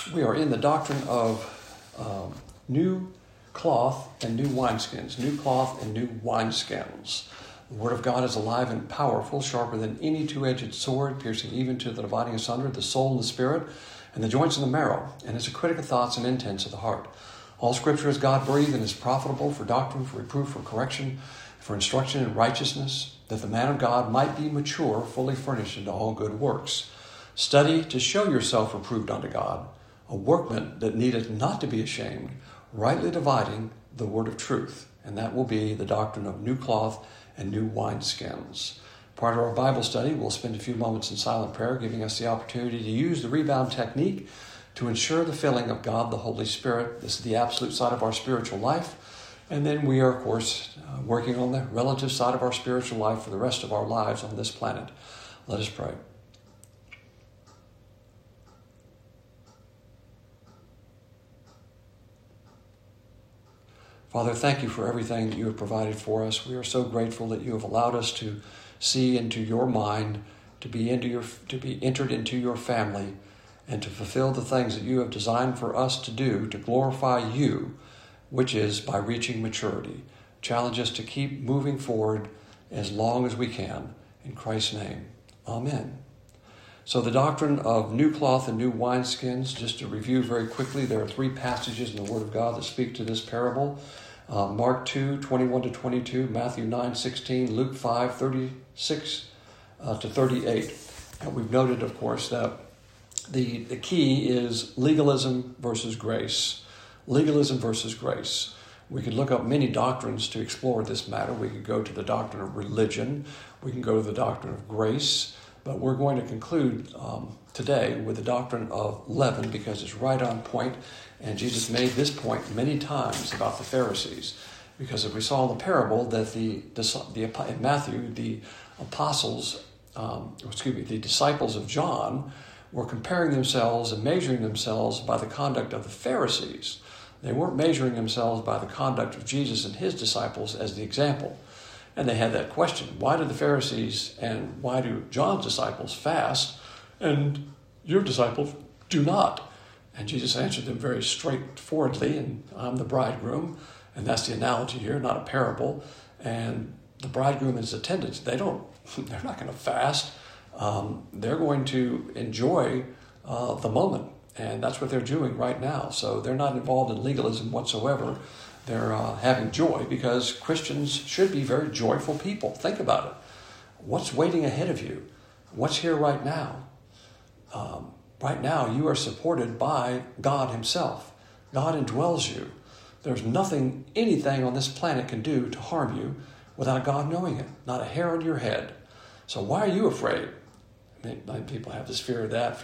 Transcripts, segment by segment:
We are in the doctrine of new cloth and new wineskins. New cloth and new wineskins. The Word of God is alive and powerful, sharper than any two-edged sword, piercing even to the dividing asunder the soul and the spirit, and the joints and the marrow, and is a critic of thoughts and intents of the heart. All Scripture is God-breathed and is profitable for doctrine, for reproof, for correction, for instruction in righteousness, that the man of God might be mature, fully furnished into all good works. Study to show yourself approved unto God, a workman that needeth not to be ashamed, rightly dividing the word of truth. And that will be the doctrine of new cloth and new wineskins. Part of our Bible study, we'll spend a few moments in silent prayer, giving us the opportunity to use the rebound technique to ensure the filling of God the Holy Spirit. This is the absolute side of our spiritual life. And then we are, of course, working on the relative side of our spiritual life for the rest of our lives on this planet. Let us pray. Father, thank you for everything that you have provided for us. We are so grateful that you have allowed us to see into your mind, to be entered into your family, and to fulfill the things that you have designed for us to do to glorify you, which is by reaching maturity. Challenge us to keep moving forward as long as we can. In Christ's name, amen. So the doctrine of new cloth and new wineskins, just to review very quickly, there are three passages in the Word of God that speak to this parable. Mark 2, 21-22, Matthew 9, 16, Luke 5, 36 to 38. And we've noted, of course, that the key is legalism versus grace. Legalism versus grace. We could look up many doctrines to explore this matter. We could go to the doctrine of religion. We can go to the doctrine of grace. But we're going to conclude today with the doctrine of leaven because it's right on point. And Jesus made this point many times about the Pharisees. Because if we saw in the parable that in Matthew, the disciples of John were comparing themselves and measuring themselves by the conduct of the Pharisees. They weren't measuring themselves by the conduct of Jesus and his disciples as the example. And they had that question, why do the Pharisees and why do John's disciples fast and your disciples do not? And Jesus answered them very straightforwardly, and I'm the bridegroom, and that's the analogy here, not a parable. And the bridegroom and his attendants, they're not going to fast. They're going to enjoy the moment, and that's what they're doing right now. So they're not involved in legalism whatsoever. They're having joy because Christians should be very joyful people. Think about it. What's waiting ahead of you? What's here right now? Right now, you are supported by God himself. God indwells you. There's nothing anything on this planet can do to harm you without God knowing it. Not a hair on your head. So why are you afraid? Many people have this fear of that.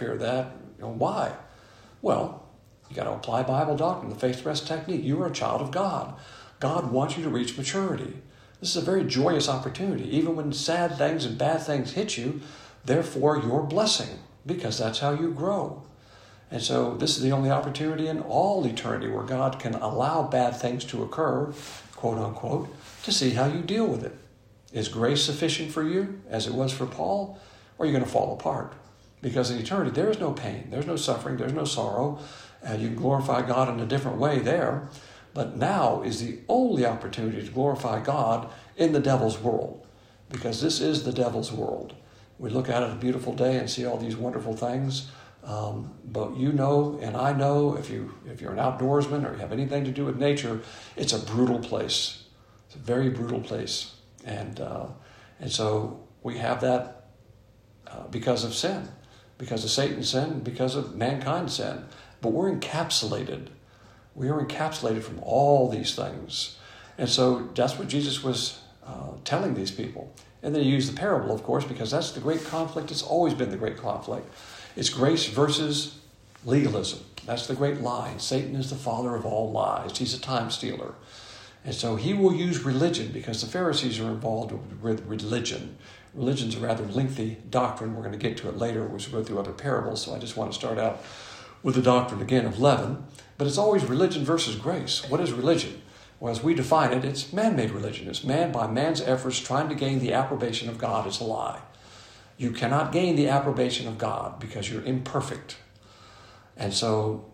Why? Well, you got to apply Bible doctrine, the faith rest technique. You are a child of God. God wants you to reach maturity. This is a very joyous opportunity. Even when sad things and bad things hit you, therefore your blessing, because that's how you grow. And so this is the only opportunity in all eternity where God can allow bad things to occur, quote unquote, to see how you deal with it. Is grace sufficient for you, as it was for Paul, or are you going to fall apart? Because in eternity, there is no pain, there's no suffering, there's no sorrow. You can glorify God in a different way there. But now is the only opportunity to glorify God in the devil's world. Because this is the devil's world. We look at it a beautiful day and see all these wonderful things. But you know, and I know, if you're an outdoorsman or you have anything to do with nature, it's a brutal place. It's a very brutal place. And so we have that because of sin. Because of Satan's sin, because of mankind's sin. But we're encapsulated. We are encapsulated from all these things. And so that's what Jesus was telling these people. And then he used the parable, of course, because that's the great conflict. It's always been the great conflict. It's grace versus legalism. That's the great lie. Satan is the father of all lies. He's a time stealer. And so he will use religion because the Pharisees are involved with religion. Religion's a rather lengthy doctrine. We're going to get to it later as we go through other parables. So I just want to start out with the doctrine, again, of leaven. But it's always religion versus grace. What is religion? Well, as we define it, it's man-made religion. It's man by man's efforts trying to gain the approbation of God. It's a lie. You cannot gain the approbation of God because you're imperfect. And so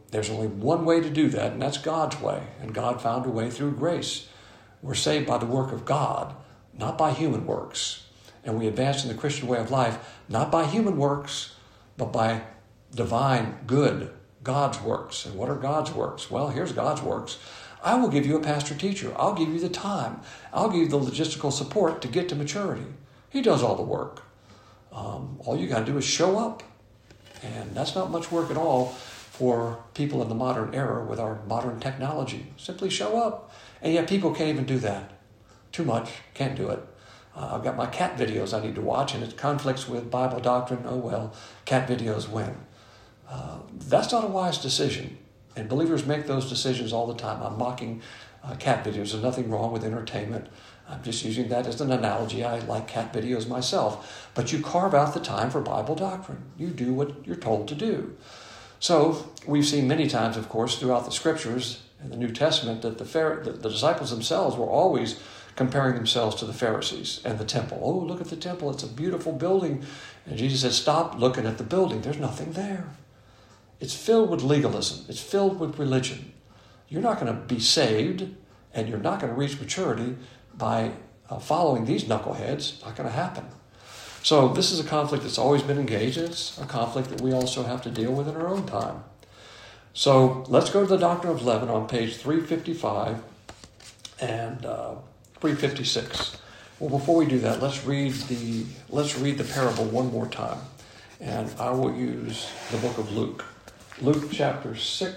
There's only one way to do that, and that's God's way. And God found a way through grace. We're saved by the work of God, not by human works. And we advance in the Christian way of life, not by human works, but by divine, good, God's works. And what are God's works? Well, here's God's works. I will give you a pastor-teacher. I'll give you the time. I'll give you the logistical support to get to maturity. He does all the work. All you got to do is show up. And that's not much work at all for people in the modern era with our modern technology. Simply show up. And yet people can't even do that. Too much. Can't do it. I've got my cat videos I need to watch, and it conflicts with Bible doctrine. Oh well, cat videos win. That's not a wise decision. And believers make those decisions all the time. I'm mocking cat videos. There's nothing wrong with entertainment. I'm just using that as an analogy. I like cat videos myself. But you carve out the time for Bible doctrine. You do what you're told to do. So we've seen many times, of course, throughout the Scriptures in the New Testament that the disciples themselves were always comparing themselves to the Pharisees and the temple. Oh, look at the temple. It's a beautiful building. And Jesus said, stop looking at the building. There's nothing there. It's filled with legalism. It's filled with religion. You're not going to be saved, and you're not going to reach maturity by following these knuckleheads. It's not going to happen. So this is a conflict that's always been engaged, and it's a conflict that we also have to deal with in our own time. So let's go to the Doctrine of Leaven on page 355 and 356. Well, before we do that, let's read the parable one more time. And I will use the book of Luke. Luke chapter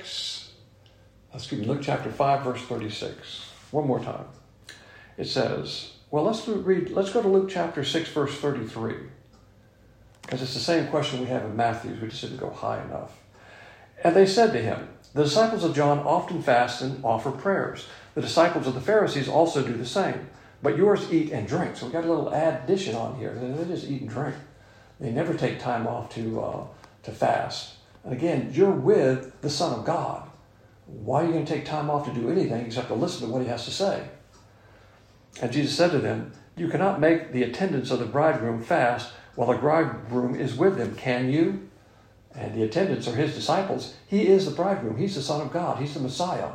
5, verse 36. One more time. It says, well, let's go to Luke chapter 6, verse 33. Because it's the same question we have in Matthew. We just didn't go high enough. And they said to him, the disciples of John often fast and offer prayers. The disciples of the Pharisees also do the same. But yours eat and drink. So we got a little addition on here. They just eat and drink. They never take time off to fast. And again, you're with the Son of God. Why are you going to take time off to do anything except to listen to what he has to say? And Jesus said to them, you cannot make the attendants of the bridegroom fast while the bridegroom is with them, can you? And the attendants are his disciples. He is the bridegroom. He's the Son of God. He's the Messiah.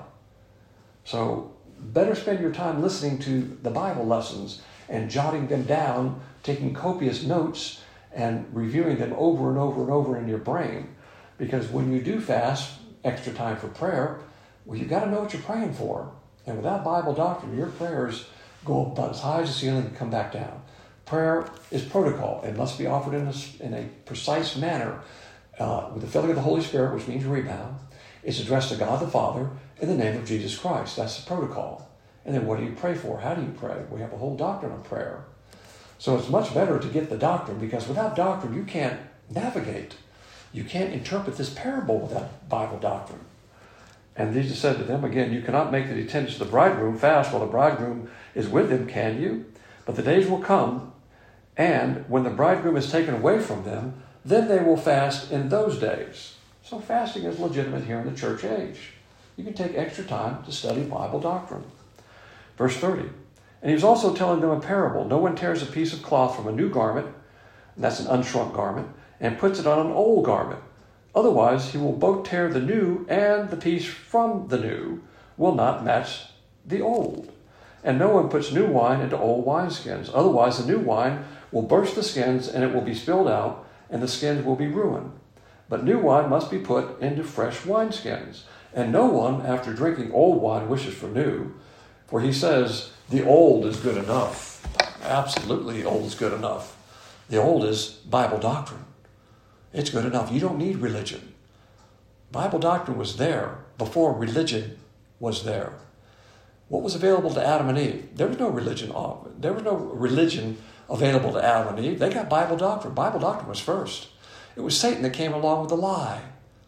So better spend your time listening to the Bible lessons and jotting them down, taking copious notes, and reviewing them over and over and over in your brain. Because when you do fast, extra time for prayer, well, you've got to know what you're praying for. And without Bible doctrine, your prayers go about as high as the ceiling and come back down. Prayer is protocol. It must be offered in a precise manner with the filling of the Holy Spirit, which means rebound. It's addressed to God the Father in the name of Jesus Christ. That's the protocol. And then what do you pray for? How do you pray? We have a whole doctrine of prayer. So it's much better to get the doctrine, because without doctrine, you can't navigate. You can't interpret this parable without Bible doctrine. And Jesus said to them, again, you cannot make the attendants of the bridegroom fast while the bridegroom is with them, can you? But the days will come, and when the bridegroom is taken away from them, then they will fast in those days. So fasting is legitimate here in the church age. You can take extra time to study Bible doctrine. Verse 30. And he was also telling them a parable. No one tears a piece of cloth from a new garment, and that's an unshrunk garment, and puts it on an old garment. Otherwise, he will both tear the new, and the piece from the new will not match the old. And no one puts new wine into old wineskins. Otherwise, the new wine will burst the skins, and it will be spilled out, and the skins will be ruined. But new wine must be put into fresh wineskins. And no one, after drinking old wine, wishes for new, for he says, the old is good enough. Absolutely, the old is good enough. The old is Bible doctrine. It's good enough. You don't need religion. Bible doctrine was there before religion was there. What was available to Adam and Eve? There was no religion. There was no religion available to Adam and Eve. They got Bible doctrine. Bible doctrine was first. It was Satan that came along with the lie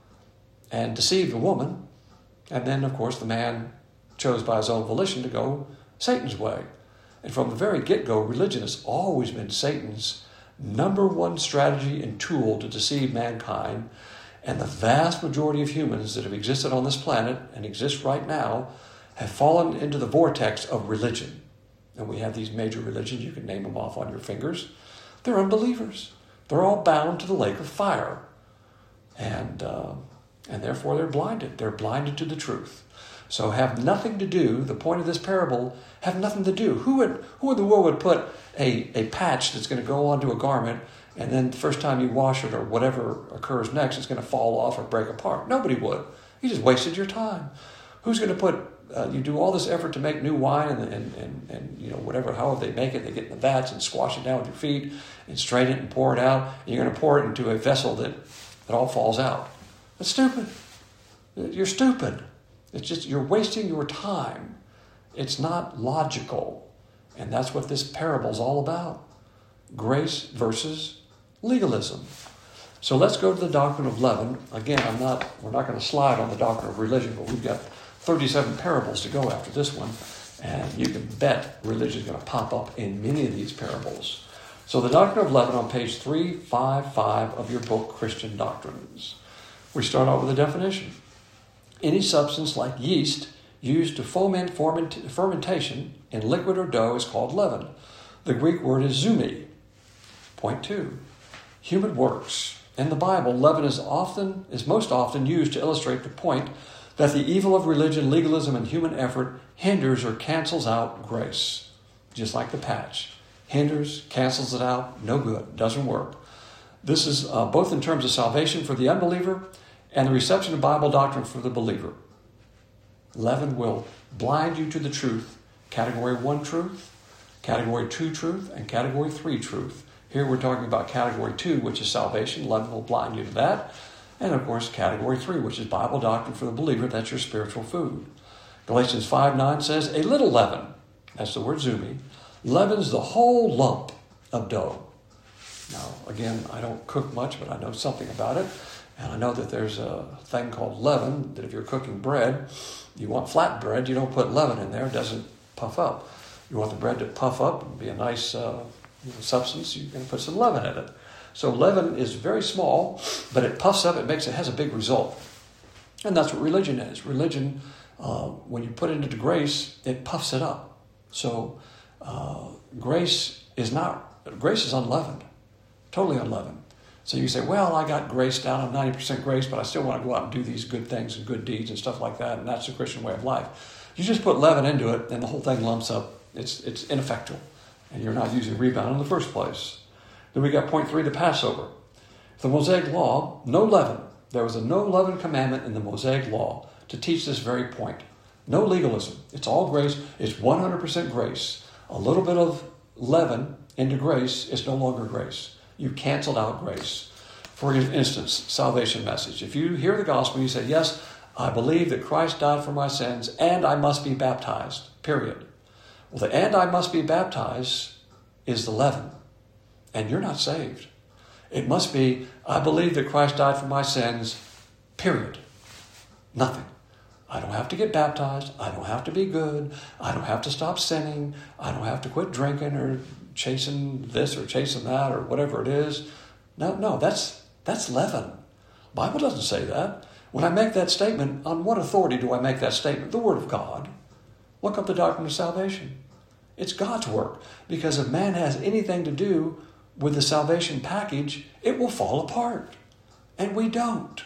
and deceived the woman. And then, of course, the man chose by his own volition to go Satan's way. And from the very get-go, religion has always been Satan's number one strategy and tool to deceive mankind. And the vast majority of humans that have existed on this planet and exist right now have fallen into the vortex of religion. And we have these major religions. You can name them off on your fingers. They're unbelievers. They're all bound to the lake of fire. And and therefore they're blinded. They're blinded to the truth. So have nothing to do, the point of this parable, have nothing to do. Who in the world would put a patch that's going to go onto a garment, and then the first time you wash it or whatever occurs next, it's going to fall off or break apart? Nobody would. You just wasted your time. Who's going to put, you do all this effort to make new wine and you know, whatever, however they make it, they get in the vats and squash it down with your feet and strain it and pour it out. And you're going to pour it into a vessel that all falls out. That's stupid. You're stupid. It's just, you're wasting your time. It's not logical. And that's what this parable is all about. Grace versus legalism. So let's go to the doctrine of leaven. Again, we're not going to slide on the doctrine of religion, but we've got 37 parables to go after this one. And you can bet religion is going to pop up in many of these parables. So the doctrine of leaven on page 355 of your book, Christian Doctrines. We start out with a definition. Any substance like yeast used to foment fermentation in liquid or dough is called leaven. The Greek word is zumi. Point 2. Human works. In the Bible, leaven is most often used to illustrate the point that the evil of religion, legalism, and human effort hinders or cancels out grace. Just like the patch. Hinders, cancels it out, no good, doesn't work. This is both in terms of salvation for the unbeliever and the reception of Bible doctrine for the believer. Leaven will blind you to the truth. Category 1 truth, Category 2 truth, and Category 3 truth. Here we're talking about Category 2, which is salvation. Leaven will blind you to that. And of course, Category 3, which is Bible doctrine for the believer. That's your spiritual food. Galatians 5:9 says, a little leaven, that's the word zumi, leavens the whole lump of dough. Now, again, I don't cook much, but I know something about it. And I know that there's a thing called leaven, that if you're cooking bread, you want flat bread, you don't put leaven in there, it doesn't puff up. You want the bread to puff up and be a nice substance, you're going to put some leaven in it. So leaven is very small, but it puffs up, it has a big result. And that's what religion is. Religion, when you put it into grace, it puffs it up. So grace is unleavened, totally unleavened. So you say, well, I got grace down, I'm 90% grace, but I still want to go out and do these good things and good deeds and stuff like that, and that's the Christian way of life. You just put leaven into it, and the whole thing lumps up. It's ineffectual, and you're not using rebound in the first place. Then we got point 3, the Passover. The Mosaic Law, no leaven. There was a no leaven commandment in the Mosaic Law to teach this very point. No legalism. It's all grace. It's 100% grace. A little bit of leaven into grace is no longer grace. You canceled out grace. For instance, salvation message. If you hear the gospel, you say, yes, I believe that Christ died for my sins and I must be baptized, period. Well, the and I must be baptized is the leaven, and you're not saved. It must be, I believe that Christ died for my sins, period. Nothing. I don't have to get baptized. I don't have to be good. I don't have to stop sinning. I don't have to quit drinking or chasing this or chasing that or whatever it is. No, that's leaven. The Bible doesn't say that. When I make that statement, on what authority do I make that statement? The Word of God. Look up the doctrine of salvation. It's God's work. Because if man has anything to do with the salvation package, it will fall apart. And we don't.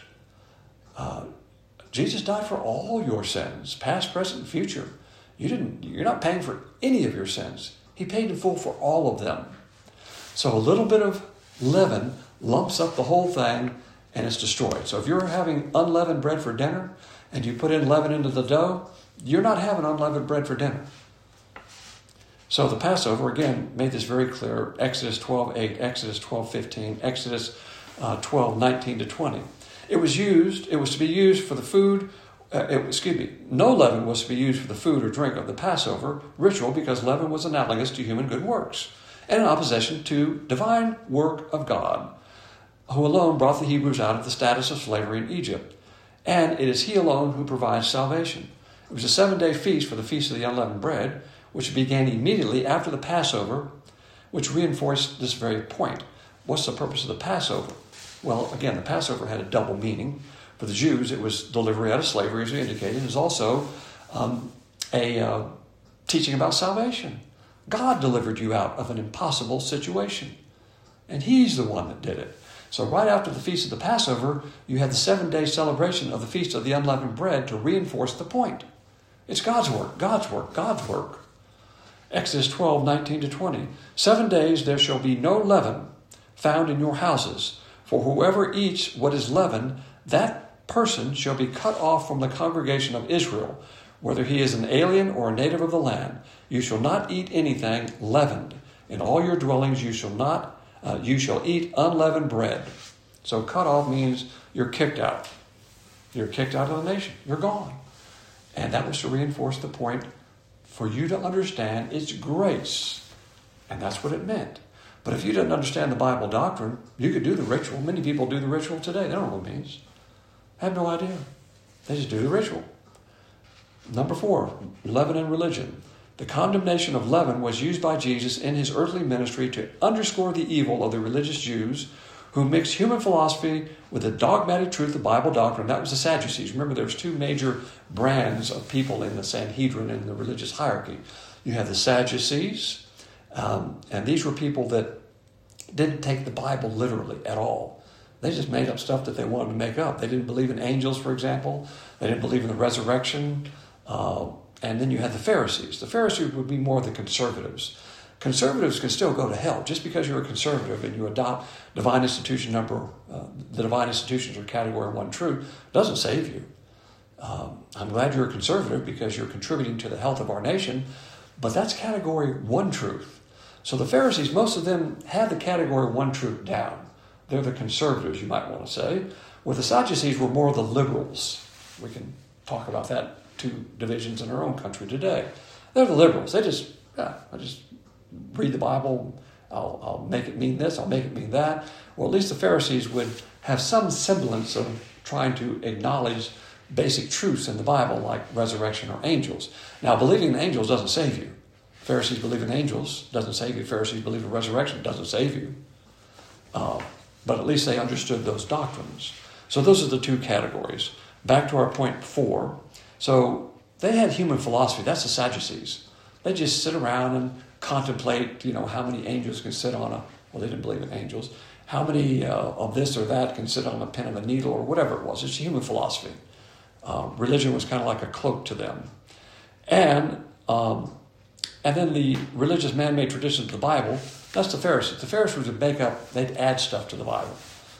Jesus died for all your sins, past, present, and future. You're not paying for any of your sins. He paid in full for all of them. So a little bit of leaven lumps up the whole thing and it's destroyed. So if you're having unleavened bread for dinner and you put in leaven into the dough, you're not having unleavened bread for dinner. So the Passover, again, made this very clear. Exodus 12:8, Exodus 12:15, Exodus 12:19 to 20. It was to be used for the food, no leaven was to be used for the food or drink of the Passover ritual because leaven was analogous to human good works and in opposition to divine work of God, who alone brought the Hebrews out of the status of slavery in Egypt. And it is He alone who provides salvation. It was a 7-day feast for the Feast of the Unleavened Bread, which began immediately after the Passover, which reinforced this very point. What's the purpose of the Passover? Well, again, the Passover had a double meaning. For the Jews, it was delivery out of slavery, as we indicated. It was also a teaching about salvation. God delivered you out of an impossible situation. And He's the one that did it. So right after the Feast of the Passover, you had the 7-day celebration of the Feast of the Unleavened Bread to reinforce the point. It's God's work, God's work, God's work. Exodus 12:19-20. 7 days there shall be no leaven found in your houses. For whoever eats what is leavened, that person shall be cut off from the congregation of Israel, whether he is an alien or a native of the land. You shall not eat anything leavened. In all your dwellings you shall eat unleavened bread. So cut off means you're kicked out. You're kicked out of the nation. You're gone. And that was to reinforce the point for you to understand it's grace. And that's what it meant. But if you didn't understand the Bible doctrine, you could do the ritual. Many people do the ritual today. They don't know what it means. Have no idea. They just do the ritual. Number 4, leaven in religion. The condemnation of leaven was used by Jesus in his earthly ministry to underscore the evil of the religious Jews who mixed human philosophy with the dogmatic truth of Bible doctrine. That was the Sadducees. Remember, there's 2 major brands of people in the Sanhedrin in the religious hierarchy. You have the Sadducees, and these were people that didn't take the Bible literally at all. They just made up stuff that they wanted to make up. They didn't believe in angels, for example. They didn't believe in the resurrection. And then you had the Pharisees. The Pharisees would be more the conservatives. Conservatives can still go to hell. Just because you're a conservative and you adopt the divine institutions are category 1 truth doesn't save you. I'm glad you're a conservative because you're contributing to the health of our nation, but that's category 1 truth. So the Pharisees, most of them had the category 1 truth down. They're the conservatives, you might want to say. Where the Sadducees were more the liberals. We can talk about that 2 divisions in our own country today. They're the liberals. I just read the Bible. I'll make it mean this. I'll make it mean that. Well, at least the Pharisees would have some semblance of trying to acknowledge basic truths in the Bible, like resurrection or angels. Now, believing in angels doesn't save you. Pharisees believe in angels doesn't save you. Pharisees believe in resurrection doesn't save you. But at least they understood those doctrines. So those are the 2 categories. Back to our point 4. So they had human philosophy. That's the Sadducees. They just sit around and contemplate, how many angels can sit on they didn't believe in angels. How many of this or that can sit on a pin of a needle or whatever it was. It's human philosophy. Religion was kind of like a cloak to them. And then the religious man-made traditions of the Bible, that's the Pharisees. The Pharisees would they'd add stuff to the Bible.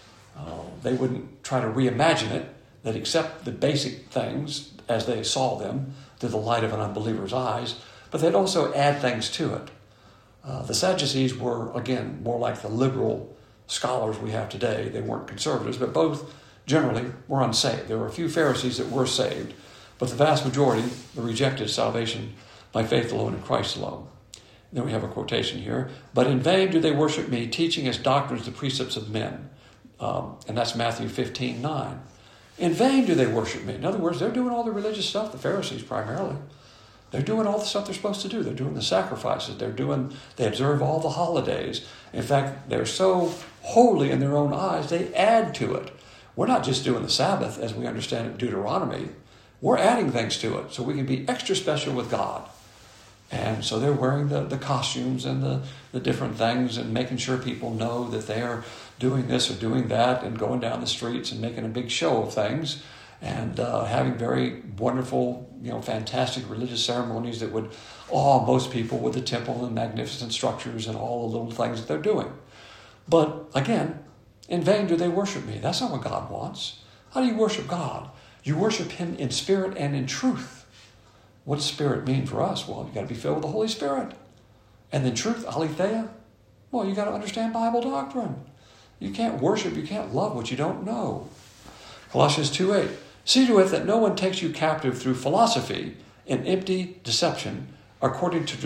They wouldn't try to reimagine it. They'd accept the basic things as they saw them through the light of an unbeliever's eyes, but they'd also add things to it. The Sadducees were, again, more like the liberal scholars we have today. They weren't conservatives, but both generally were unsaved. There were a few Pharisees that were saved, but the vast majority rejected salvation by faith alone in Christ alone. And then we have a quotation here. But in vain do they worship me, teaching as doctrines the precepts of men. And that's Matthew 15:9. In vain do they worship me. In other words, they're doing all the religious stuff, the Pharisees primarily. They're doing all the stuff they're supposed to do. They're doing the sacrifices. They observe all the holidays. In fact, they're so holy in their own eyes, they add to it. We're not just doing the Sabbath as we understand it in Deuteronomy. We're adding things to it so we can be extra special with God. And so they're wearing the costumes and the different things and making sure people know that they're doing this or doing that and going down the streets and making a big show of things and having very wonderful, fantastic religious ceremonies that would awe most people with the temple and magnificent structures and all the little things that they're doing. But again, in vain do they worship me. That's not what God wants. How do you worship God? You worship him in spirit and in truth. What does spirit mean for us? Well, you got to be filled with the Holy Spirit. And then truth, aletheia. Well, you got to understand Bible doctrine. You can't worship, you can't love what you don't know. Colossians 2:8. See to it that no one takes you captive through philosophy and empty deception according to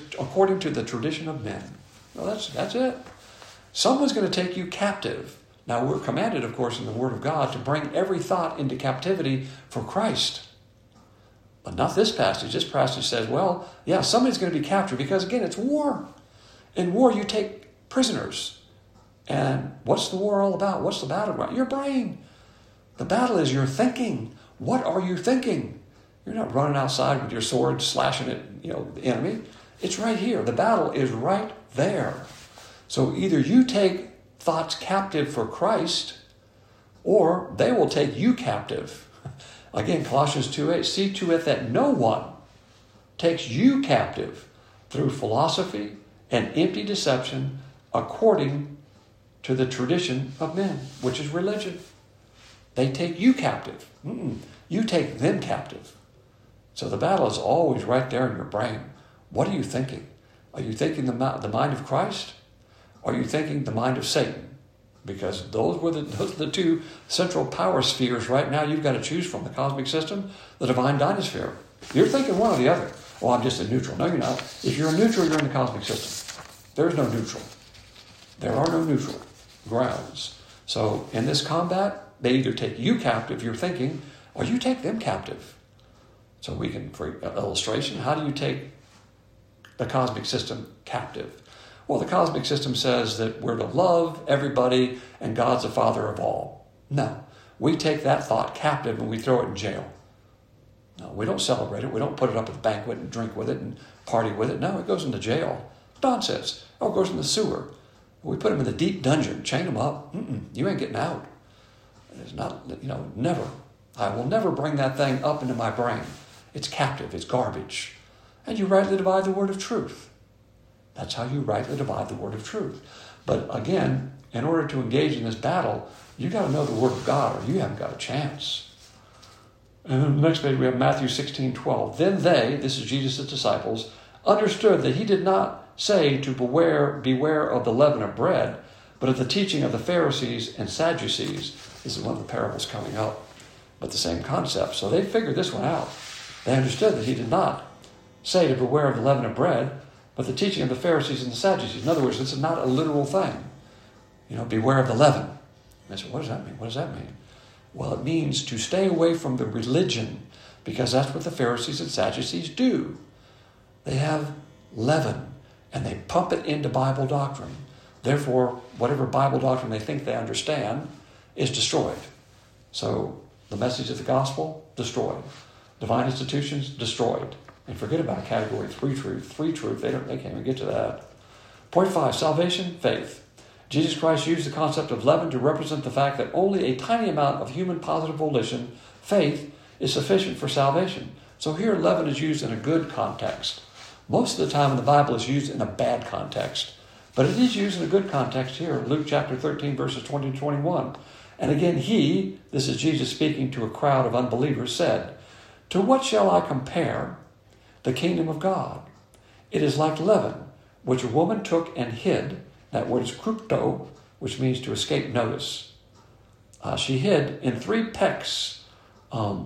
the tradition of men. Well, that's it. Someone's going to take you captive. Now, we're commanded, of course, in the Word of God to bring every thought into captivity for Christ. But not this passage. This passage says, well, yeah, somebody's going to be captured because, again, it's war. In war, you take prisoners. And what's the war all about? What's the battleground? Your brain. The battle is your thinking. What are you thinking? You're not running outside with your sword slashing at the enemy. It's right here. The battle is right there. So either you take thoughts captive for Christ, or they will take you captive. Again, Colossians 2:8, see to it that no one takes you captive through philosophy and empty deception according to the tradition of men, which is religion. They take you captive. You take them captive. So the battle is always right there in your brain. What are you thinking? Are you thinking the mind of Christ? Or are you thinking the mind of Satan? Because those are the two central power spheres right now you've got to choose from, the cosmic system, the divine dynasphere. You're thinking one or the other. Oh, I'm just a neutral. No, you're not. If you're a neutral, you're in the cosmic system. There's no neutral. There are no neutral grounds. So in this combat, they either take you captive, you're thinking, or you take them captive. So we can, for illustration, how do you take the cosmic system captive? Well, the cosmic system says that we're to love everybody and God's the Father of all. No, we take that thought captive and we throw it in jail. No, we don't celebrate it. We don't put it up at the banquet and drink with it and party with it. No, it goes into jail. Nonsense. Oh, it goes in the sewer. We put them in the deep dungeon, chain them up. You ain't getting out. It's not, never. I will never bring that thing up into my brain. It's captive. It's garbage. And you rightly divide the word of truth. That's how you rightly divide the word of truth. But again, in order to engage in this battle, you got to know the word of God or you haven't got a chance. And then the next page we have Matthew 16:12. Then they, this is Jesus' disciples, understood that he did not say to beware of the leaven of bread, but of the teaching of the Pharisees and Sadducees. This is one of the parables coming up, but the same concept. So they figured this one out. They understood that he did not say to beware of the leaven of bread, but the teaching of the Pharisees and the Sadducees. In other words, this is not a literal thing. Beware of the leaven. And they said, what does that mean? What does that mean? Well, it means to stay away from the religion, because that's what the Pharisees and Sadducees do. They have leaven, and they pump it into Bible doctrine. Therefore, whatever Bible doctrine they think they understand is destroyed. So, the message of the gospel, destroyed. Divine institutions, destroyed. And forget about category 3 truth. 3 truth, they can't even get to that. Point 5, salvation, faith. Jesus Christ used the concept of leaven to represent the fact that only a tiny amount of human positive volition, faith, is sufficient for salvation. So here leaven is used in a good context. Most of the time in the Bible it's used in a bad context. But it is used in a good context here. Luke chapter 13, verses 20 to 21. And again this is Jesus speaking to a crowd of unbelievers, said, to what shall I compare the kingdom of God? It is like leaven, which a woman took and hid. That word is krypto, which means to escape notice. She hid in 3 pecks, and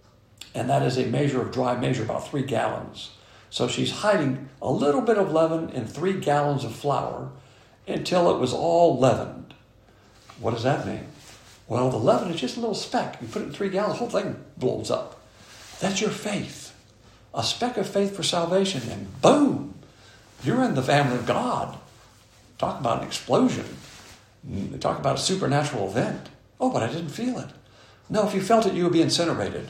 that is a measure of dry measure, about 3 gallons. So she's hiding a little bit of leaven in 3 gallons of flour until it was all leavened. What does that mean? Well, the leaven is just a little speck. You put it in 3 gallons, the whole thing blows up. That's your faith. A speck of faith for salvation, and boom, you're in the family of God. Talk about an explosion. Talk about a supernatural event. Oh, but I didn't feel it. No, if you felt it, you would be incinerated.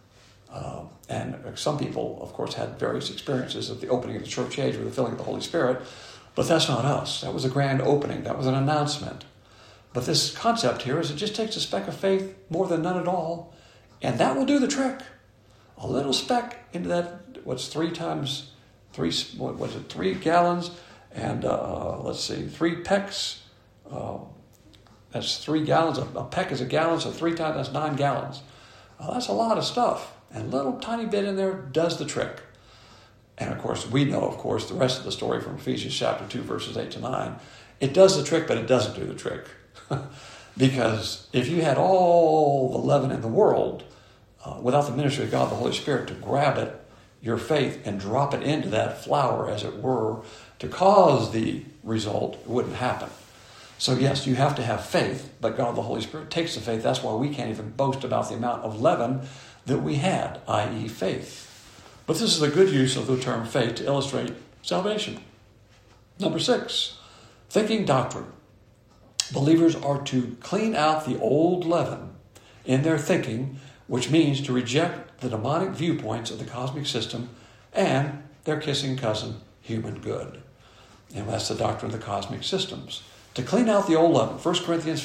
And some people, of course, had various experiences of the opening of the church age with the filling of the Holy Spirit, but that's not us. That was a grand opening. That was an announcement. But this concept here is it just takes a speck of faith, more than none at all, and that will do the trick. A little speck into that, 3 gallons, and 3 pecks. That's 3 gallons. A peck is a gallon, so 3 times, that's 9 gallons. Well, that's a lot of stuff. And a little tiny bit in there does the trick. And of course, we know, the rest of the story from Ephesians chapter 2, verses 8 to 9. It does the trick, but it doesn't do the trick. Because if you had all the leaven in the world, without the ministry of God, the Holy Spirit, to grab it, your faith, and drop it into that flour, as it were, to cause the result, it wouldn't happen. So yes, you have to have faith, but God, the Holy Spirit, takes the faith. That's why we can't even boast about the amount of leaven that we had, i.e. faith. But this is a good use of the term faith to illustrate salvation. Number 6, thinking doctrine. Believers are to clean out the old leaven in their thinking, which means to reject the demonic viewpoints of the cosmic system and their kissing cousin, human good. And that's the doctrine of the cosmic systems. to clean out the old leaven. 1 Corinthians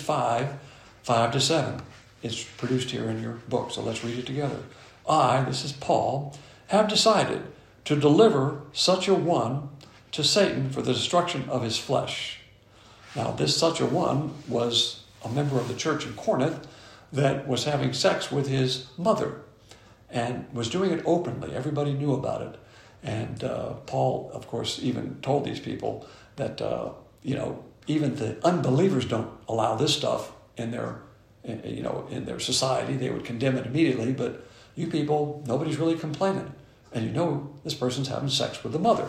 5:5-7. It's produced here in your book, so let's read it together. I, this is Paul, have decided to deliver such a one to Satan for the destruction of his flesh. Now, this such a one was a member of the church in Corinth that was having sex with his mother and was doing it openly. Everybody knew about it. And Paul, of course, even told these people that, even the unbelievers don't allow this stuff in their society. They would condemn it immediately, but you people, nobody's really complaining. And this person's having sex with the mother.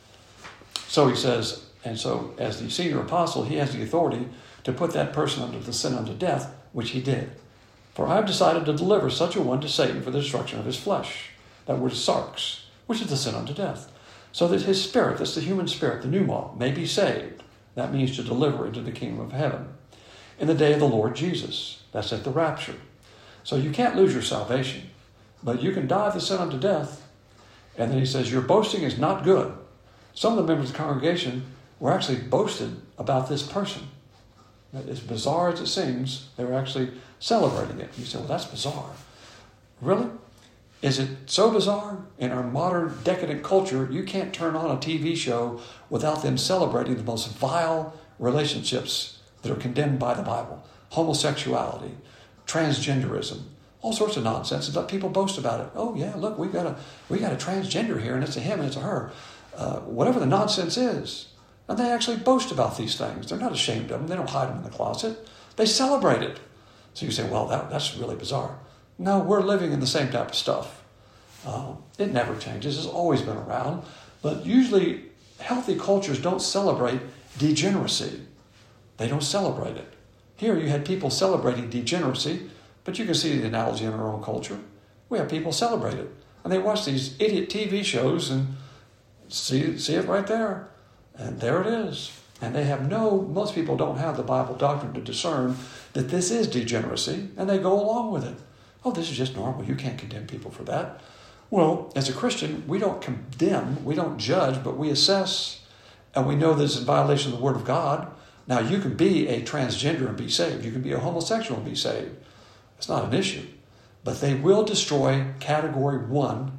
So he says, and so as the senior apostle, he has the authority to put that person under the sin unto death, which he did. For I have decided to deliver such a one to Satan for the destruction of his flesh. That word is sarx, which is the sin unto death. So that his spirit, that's the human spirit, the pneuma, may be saved. That means to deliver into the kingdom of heaven. In the day of the Lord Jesus. That's at the rapture. So you can't lose your salvation. But you can die of the sin unto death. And then he says, your boasting is not good. Some of the members of the congregation were actually boasted about this person. As bizarre as it seems, they were actually celebrating it. You say, well, that's bizarre. Really? Is it so bizarre? In our modern decadent culture, you can't turn on a TV show without them celebrating the most vile relationships that are condemned by the Bible. Homosexuality, transgenderism, all sorts of nonsense. But people boast about it. Oh yeah, look, we got a transgender here, and it's a him and it's a her. Whatever the nonsense is. And they actually boast about these things. They're not ashamed of them. They don't hide them in the closet. They celebrate it. So you say, well, that's really bizarre. No, we're living in the same type of stuff. It never changes. It's always been around. But usually, healthy cultures don't celebrate degeneracy. They don't celebrate it. Here you had people celebrating degeneracy, but you can see the analogy in our own culture. We have people celebrate it. And they watch these idiot TV shows and see it right there. And there it is. And most people don't have the Bible doctrine to discern that this is degeneracy, and they go along with it. Oh, this is just normal. You can't condemn people for that. Well, as a Christian, we don't condemn, we don't judge, but we assess, and we know this is in violation of the Word of God. Now, you can be a transgender and be saved. You can be a homosexual and be saved. It's not an issue. But they will destroy category 1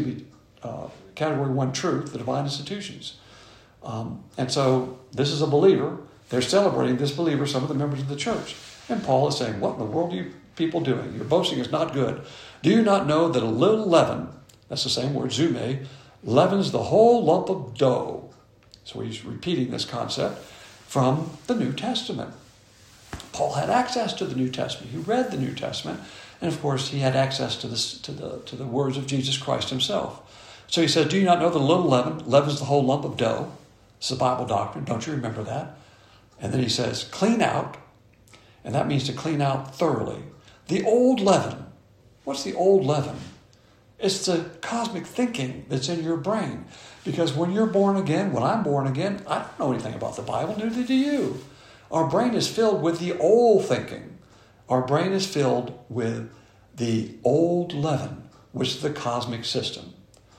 truth, the divine institutions. And so this is a believer. They're celebrating this believer, some of the members of the church. And Paul is saying, what in the world are you people doing? Your boasting is not good. Do you not know that a little leaven, that's the same word, zume, leavens the whole lump of dough? So he's repeating this concept from the New Testament. Paul had access to the New Testament. He read the New Testament. And of course, he had access to the words of Jesus Christ himself. So he said, do you not know that a little leaven leavens the whole lump of dough? It's the Bible doctrine. Don't you remember that? And then he says, clean out. And that means to clean out thoroughly. The old leaven. What's the old leaven? It's the cosmic thinking that's in your brain. Because when you're born again, when I'm born again, I don't know anything about the Bible, neither do you. Our brain is filled with the old thinking. Our brain is filled with the old leaven, which is the cosmic system.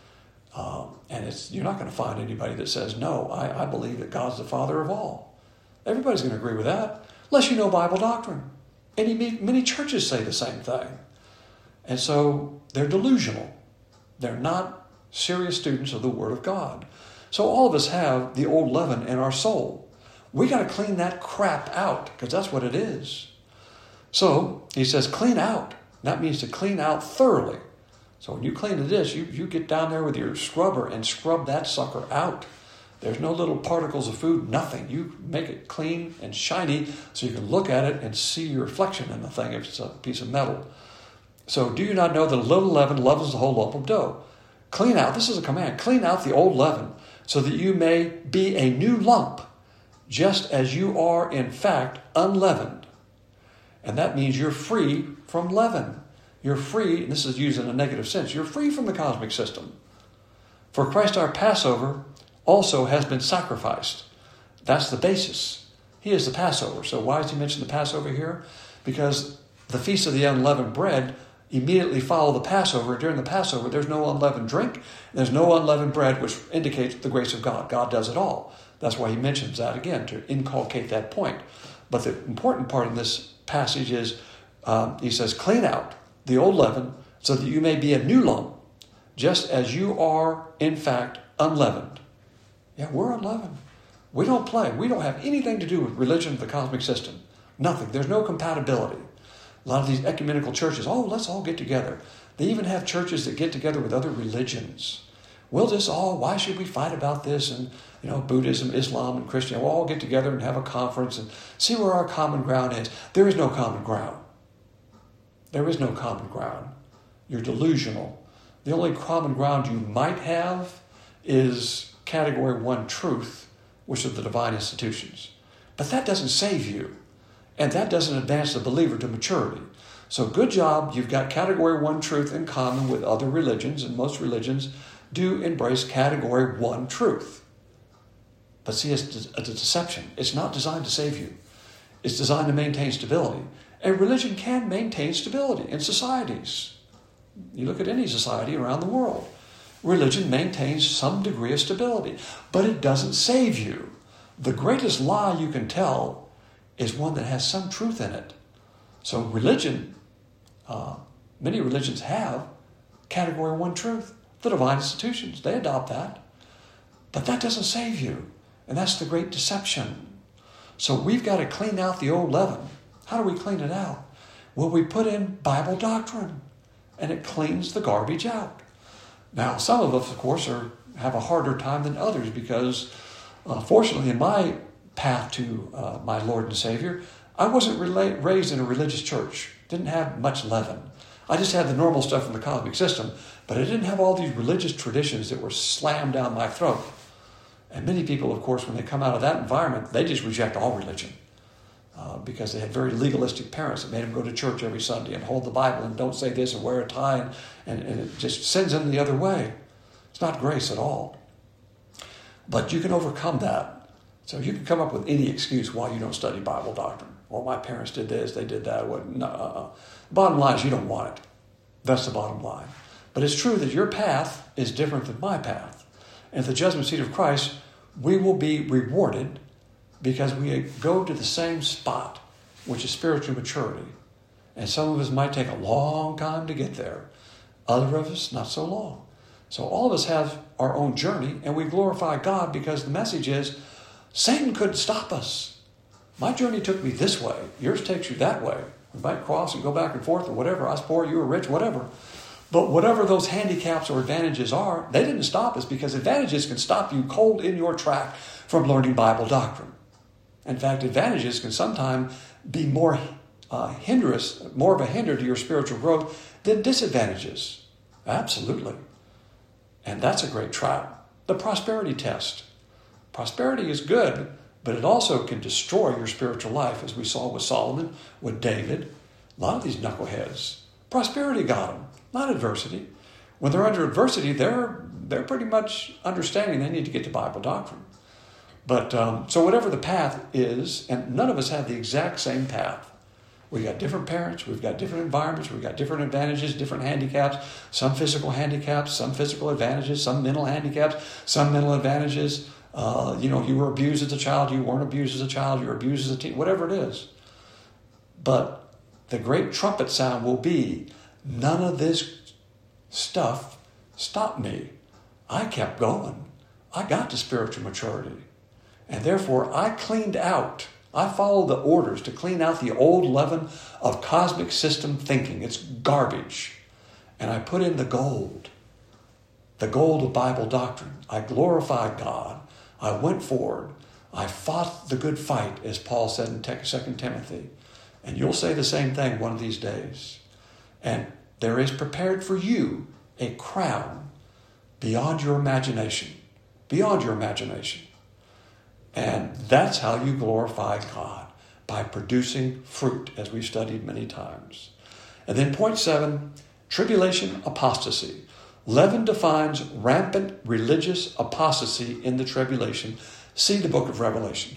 And you're not going to find anybody that says, no, I believe that God's the Father of all. Everybody's going to agree with that, unless you know Bible doctrine. And many churches say the same thing. And so they're delusional. They're not serious students of the Word of God. So all of us have the old leaven in our soul. We got to clean that crap out, because that's what it is. So he says, clean out. That means to clean out thoroughly. So when you clean the dish, you get down there with your scrubber and scrub that sucker out. There's no little particles of food, nothing. You make it clean and shiny so you can look at it and see your reflection in the thing if it's a piece of metal. So do you not know that a little leaven leavens the whole lump of dough? Clean out, this is a command, clean out the old leaven so that you may be a new lump, just as you are in fact unleavened. And that means you're free from leaven. You're free, and this is used in a negative sense, you're free from the cosmic system. For Christ our Passover also has been sacrificed. That's the basis. He is the Passover. So why does he mention the Passover here? Because the Feast of the Unleavened Bread immediately follow the Passover. During the Passover, there's no unleavened drink. There's no unleavened bread, which indicates the grace of God. God does it all. That's why he mentions that again, to inculcate that point. But the important part in this passage is, he says, clean out the old leaven so that you may be a new lump, just as you are, in fact, unleavened. Yeah, we're unleavened. We don't play. We don't have anything to do with religion of the cosmic system. Nothing. There's no compatibility. A lot of these ecumenical churches, let's all get together. They even have churches that get together with other religions. Why should we fight about this? And, Buddhism, Islam, and Christianity, we'll all get together and have a conference and see where our common ground is. There is no common ground. There is no common ground. You're delusional. The only common ground you might have is category 1 truth, which are the divine institutions. But that doesn't save you. And that doesn't advance the believer to maturity. So good job, you've got category 1 truth in common with other religions, and most religions do embrace category 1 truth. But see, it's a deception. It's not designed to save you. It's designed to maintain stability. And religion can maintain stability in societies. You look at any society around the world. Religion maintains some degree of stability, but it doesn't save you. The greatest lie you can tell is one that has some truth in it. So religion, many religions have category 1 truth. The divine institutions, they adopt that. But that doesn't save you. And that's the great deception. So we've got to clean out the old leaven. How do we clean it out? Well, we put in Bible doctrine, and it cleans the garbage out. Now, some of us, of course, have a harder time than others because, fortunately, in my path to my Lord and Savior, I wasn't raised in a religious church. Didn't have much leaven. I just had the normal stuff from the cosmic system, but I didn't have all these religious traditions that were slammed down my throat. And many people, of course, when they come out of that environment, they just reject all religion because they had very legalistic parents that made them go to church every Sunday and hold the Bible and don't say this and wear a tie, and it just sends them the other way. It's not grace at all. But you can overcome that. So you can come up with any excuse why you don't study Bible doctrine. Well, my parents did this, they did that. Bottom line is you don't want it. That's the bottom line. But it's true that your path is different than my path. And at the judgment seat of Christ, we will be rewarded because we go to the same spot, which is spiritual maturity. And some of us might take a long time to get there. Other of us, not so long. So all of us have our own journey, and we glorify God because the message is, Satan couldn't stop us. My journey took me this way. Yours takes you that way. We might cross and go back and forth or whatever. I was poor, you were rich, whatever. But whatever those handicaps or advantages are, they didn't stop us because advantages can stop you cold in your track from learning Bible doctrine. In fact, advantages can sometimes be more of a hinder to your spiritual growth than disadvantages. Absolutely. And that's a great trap. The prosperity test. Prosperity is good, but it also can destroy your spiritual life, as we saw with Solomon, with David. A lot of these knuckleheads. Prosperity got them, not adversity. When they're under adversity, they're pretty much understanding they need to get to Bible doctrine. But so whatever the path is, and none of us have the exact same path. We've got different parents, we've got different environments, we've got different advantages, different handicaps, some physical handicaps, some physical advantages, some mental handicaps, some mental advantages. You were abused as a child, you weren't abused as a child, you were abused as a teen, whatever it is. But the great trumpet sound will be, none of this stuff stopped me. I kept going. I got to spiritual maturity. And therefore, I cleaned out. I followed the orders to clean out the old leaven of cosmic system thinking. It's garbage. And I put in the gold of Bible doctrine. I glorified God. I went forward. I fought the good fight, as Paul said in 2 Timothy. And you'll say the same thing one of these days. And there is prepared for you a crown beyond your imagination. Beyond your imagination. And that's how you glorify God, by producing fruit, as we've studied many times. And then point 7, tribulation apostasy. Leaven defines rampant religious apostasy in the tribulation. See the book of Revelation.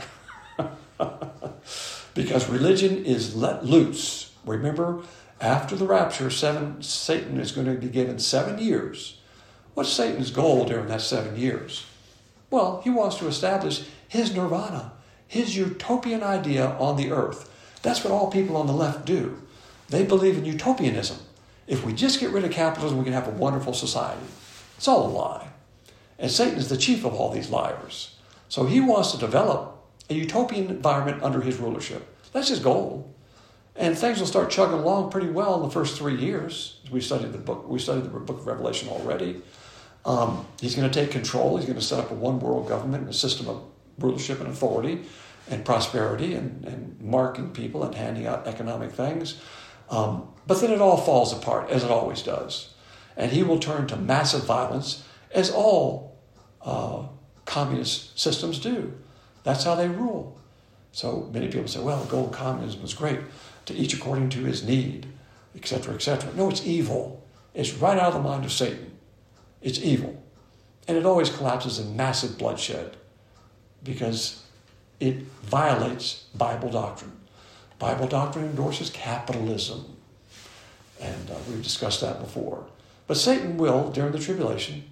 Because religion is let loose. Remember, after the rapture, Satan is going to be given 7 years. What's Satan's goal during that 7 years? Well, he wants to establish his nirvana, his utopian idea on the earth. That's what all people on the left do. They believe in utopianism. If we just get rid of capitalism, we can have a wonderful society. It's all a lie. And Satan is the chief of all these liars. So he wants to develop a utopian environment under his rulership. That's his goal. And things will start chugging along pretty well in the first 3 years. We studied the book of Revelation already. He's going to take control. He's going to set up a one world government and a system of rulership and authority and prosperity and marking people and handing out economic things. But then it all falls apart, as it always does. And he will turn to massive violence, as all communist systems do. That's how they rule. So many people say, well, gold communism was great, to each according to his need, etc., etc. No, it's evil. It's right out of the mind of Satan. It's evil. And it always collapses in massive bloodshed because it violates Bible doctrine. Bible doctrine endorses capitalism. And we've discussed that before. But Satan will, during the tribulation,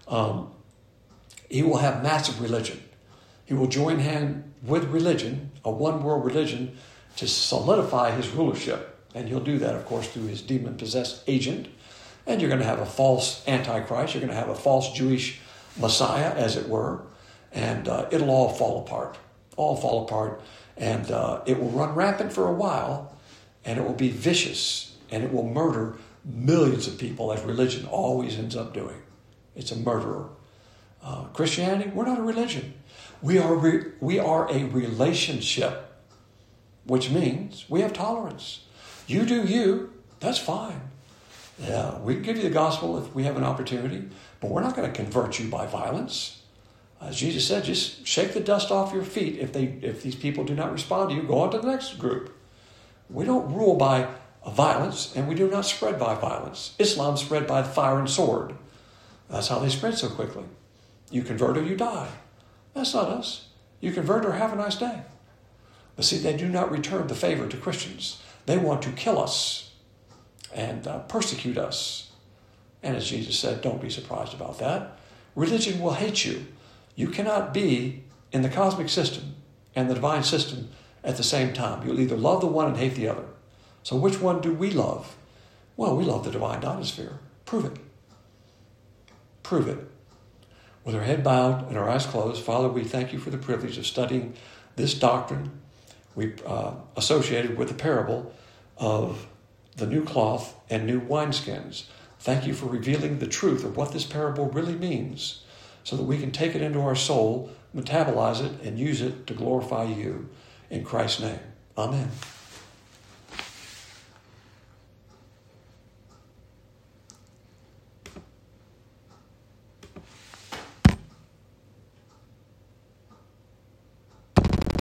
he will have massive religion. He will join hand with religion, a one-world religion, to solidify his rulership. And he'll do that, of course, through his demon-possessed agent. And you're going to have a false Antichrist. You're going to have a false Jewish Messiah, as it were. And it'll all fall apart. All fall apart. And it will run rampant for a while. And it will be vicious. And it will murder millions of people, as religion always ends up doing. It's a murderer. Christianity, we're not a religion. We are a relationship, which means we have tolerance. You do you, that's fine. Yeah, we can give you the gospel if we have an opportunity, but we're not going to convert you by violence. As Jesus said, just shake the dust off your feet. If these people do not respond to you, go on to the next group. We don't rule by violence, and we do not spread by violence. Islam spread by fire and sword. That's how they spread so quickly. You convert or you die. That's not us. You convert or have a nice day. But see, they do not return the favor to Christians. They want to kill us and persecute us. And as Jesus said, don't be surprised about that. Religion will hate you. You cannot be in the cosmic system and the divine system at the same time. You'll either love the one and hate the other. So which one do we love? Well, we love the divine dinosphere. Prove it. Prove it. With our head bowed and our eyes closed, Father, we thank you for the privilege of studying this doctrine we associated with the parable of the new cloth and new wineskins. Thank you for revealing the truth of what this parable really means so that we can take it into our soul, metabolize it, and use it to glorify you. In Christ's name, amen.